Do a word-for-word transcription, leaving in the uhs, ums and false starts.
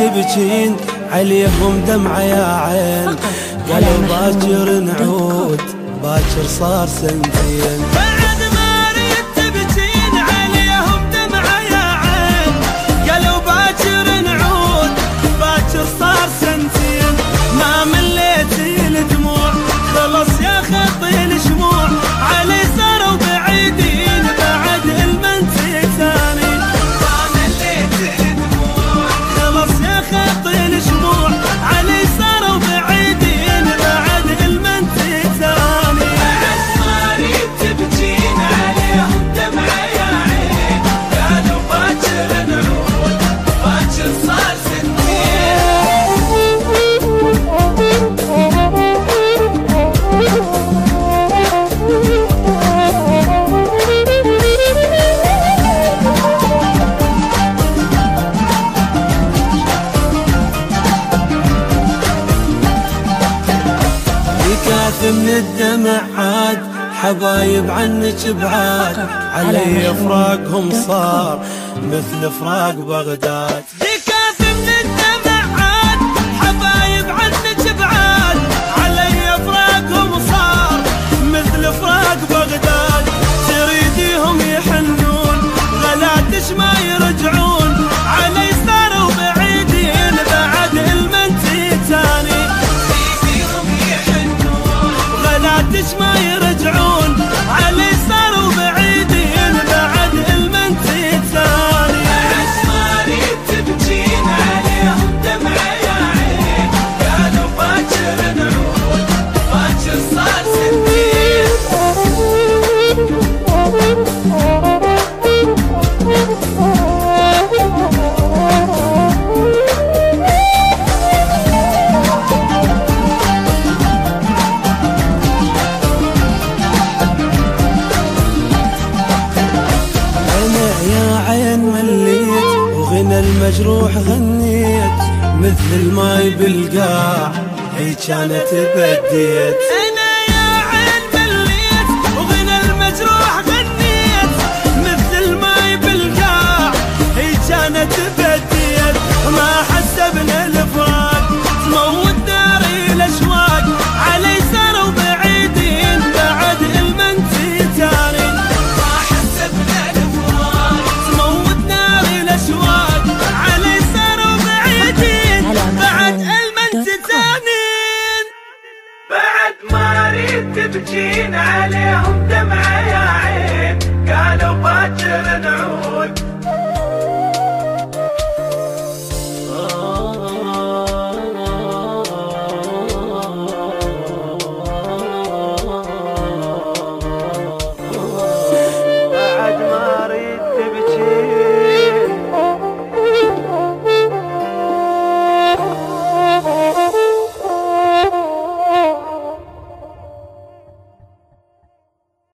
تبكين عليهم دمعة يا عين، قالوا باكر نعود باكر صار سنتين. بعد ما ريت تبكين عليهم دمعة يا عين، قالوا باكر نعود باكر صار سنتين. ما مليت الدموع خلص يا خطي الشموع، علي صاروا بعيدين بعد المنتي ثاني. ما مليت الدموع خلص يا خطي الشموع، علي صاروا بعيدين بعد المنتي ثاني. بعد ما ريت تبكين عليهم دمعة يا عين، قالوا باكر نعود باكر صار سنتين. من الدمع عاد حبايب عنك بعاد، علي فراقهم صار مثل فراق بغداد. يكاف من الدمع عاد حبايب عنك بعاد، علي فراقهم صار مثل فراق بغداد. تريديهم يحنون غلاتش ما يرجعون، علي صاروا بعيدين بعد المنتي ثاني. غلاتش ما يرجعون، علي صاروا بعيدين بعد المنتي ثاني. بعد ما ريت تبكين عليهم دمعة يا عين، قالوا باكر نعود باكر صار سنتين. وغنى المجروح غنيت مثل الماي بالقاع، هي كانت بديت. انا يا عين مليت وغنى المجروح غنيت مثل الماي بالقاع، هي كانت بديت. ما حسبنا الفراق تموت ناري الاشواق، علي صاروا بعيدين بعد المنتي ثاني. ما حسبنا الفراق تموت ناري الاشواق، علي صاروا بعيدين بعد المنتي ثاني. بعد ما ريت تبكين عليهم دمعة يا عين، قالوا باكر نعود